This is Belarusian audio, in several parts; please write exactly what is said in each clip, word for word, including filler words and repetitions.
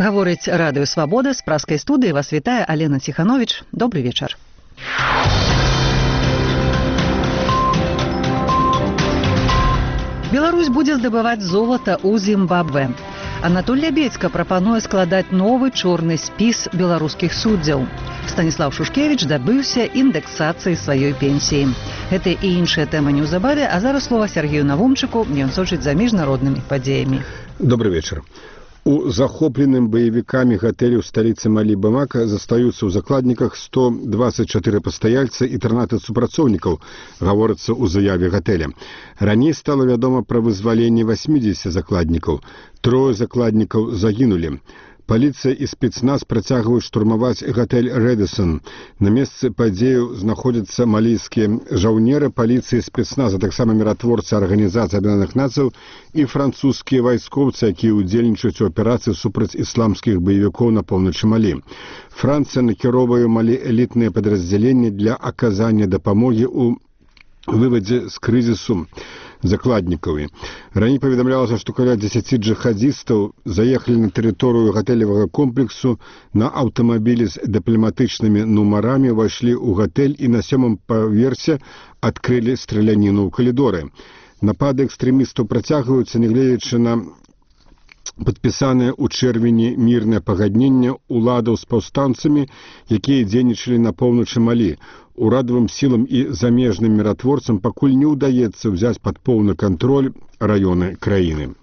Гаворыць радыё «Свабода», з праскай студыі вас вітае Алена Ціхановіч. Добры вечар. Беларусь будзе здабываць золата ў Зімбабве. Анатоль Лябедзька прапануе складаць новы чорны спіс беларускіх суддзяў. Станіслав Шушкевіч дабыўся індэксацыі сваёй пенсіі. Гэта і іншыя тэмы неўзабаве, а зараз слова Сергею Навумчыку, ён сочыць за міжнароднымі падзеямі. Добрый вечер. У захопленым боевиками гатэлі ў сталіцы Малі Бамака застаюцца ў закладніках сто двадцать чатыры пастаяльцы і трынаццаць супрацоўнікаў, гаворыцца ў заяве гатэля. Раней стала вядома пра вызваленне восьмідзесяці закладнікаў. Трое закладнікаў загінулі. Паліцыя і спецназ працягваюць штурмаваць гатэль «Рэдысон». На месцы падзею знаходзяцца малійскія жаўнеры паліцыі і спецназа, таксама міратворцы Арганізацыі Аб'яднаных Нацыяў і французскія вайскоўцы, якія ўдзельнічаюць у аперацыі супраць ісламскіх баевікоў на поўначы Малі. Францыя накіроўвае Малі элітныя падраздзяленні для аказання дапамогі ў вывадзе з крызісу закладнікаў. Раней паведамлялася, што каля дзесяці джихадзістаў заехалі на тэрыторыю гатэлевага комплексу на аўтамабілі з дыпламатычнымі нумарамі, увайшлі ў гатэль і на сёмым паверсе адкрылі страляніну ў калідоры. Напады экстрэмістаў працягваюцца, нягледзячы на падпісанае ў чэрвені мірнае пагадненне уладаў з паўстанцамі, якія дзейнічалі на поўначы Малі. Урадавым сілам і замежным міратворцам пакуль не ўдаецца ўзяць пад поўны кантроль раёны краіны.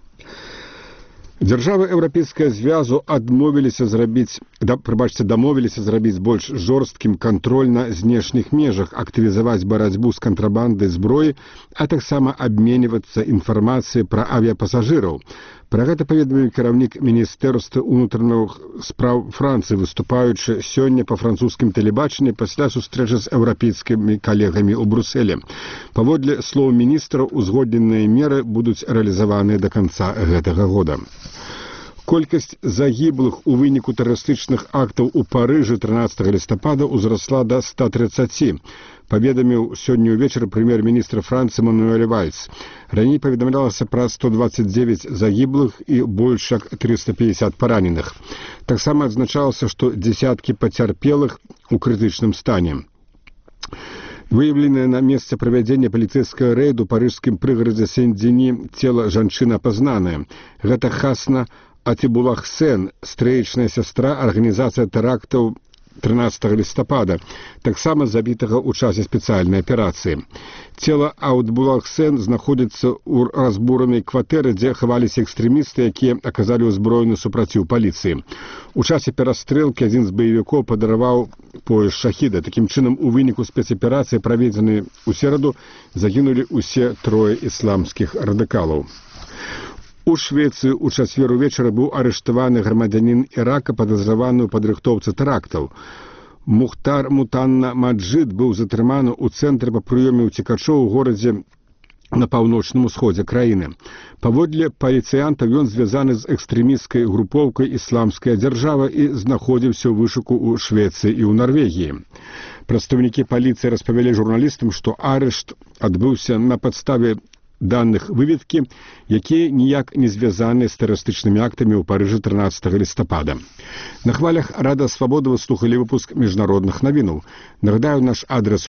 Дзяржавы Еўрапейскага звязу адмовіліся зрабіць, да, прабачце, дамовіліся зрабіць больш жорсткім кантроль на знешніх межах, актывізаваць барацьбу з кантрабандай зброі, а таксама абменьвацца інфармацыяй пра авіяпасажыраў. Пра гэта паведаміў кіраўнік Міністэрства ўнутраных спраў Францыі, выступаючы сёння па французскім тэлебачанні пасля сустрэчы з еўрапейскімі калегамі ў Брусэлі. Паводле слоў міністра, узгодненыя меры будуць рэалізаваныя да канца гэтага года. Колькасць загіблых у выніку тэрарыстычных актаў у Парыжы трынаццатага лістапада ўзрасла да ста трыццаці. Паведаміў сёння ўвечары прэм'ер-міністр Францыі Мануэль Вальс. Раней паведамлялася пра сто двадцать девять загіблых і больш як триста пятьдесят параненых. Таксама адзначалася, што дзесяткі пацярпелых у крытычным стане. Выяўленае на месцы правядзення паліцэйскага рэйду ў парыжскім прыгарадзе Сен-Дзені цела жанчыны апазнанае. Гэта Хасна Атибулахсен, стрэечная сястра арганізацыя тэрактаў трынаццатага лістапада, таксама забітага ў часе спецыяльнай аперацыі. Цела Атибулахсен знаходзіцца ў разбуранай кватэры, дзе хаваліся экстрэмісты, якія аказалі ўзброены супраціў паліцыі. У часе перастрэлкі адзін з баевікоў падараваў пояс шахіда. Такім чынам, у выніку спецаперацыі, праведзенай у сераду, загінулі ўсе трое ісламскіх радыкалаў. У Швецыі ў чацвер увечары быў арыштаваны грамадзянін Ірака, падазраваны ў падрыхтоўцы тэрактаў. Мухтар Мутанна Маджид быў затрыманы ў цэнтры па прыёме ўцекачоў у горадзе на паўночным усходзе краіны. Паводле паліцыянтаў, ён звязаны з экстрэмісцкай групоўкай «Ісламская дзяржава» і знаходзіўся ў вышуку ў Швецыі і ў Нарвегіі. Прадстаўнікі паліцыі распавялі журналістам, што арышт адбыўся на падставе даных выведкі, якія ніяк не звязаны з тэрарыстычнымі актамі ў Парыжы трынаццатага лістапада. На хвалях Рада Свабоды вы слухалі выпуск міжнародных навінаў. Нагадаю, наш адрес